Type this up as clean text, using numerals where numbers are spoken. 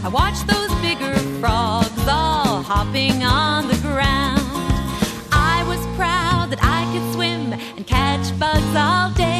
I watched those bigger frogs all hopping on the ground. I was proud that I could swim and catch bugs all day.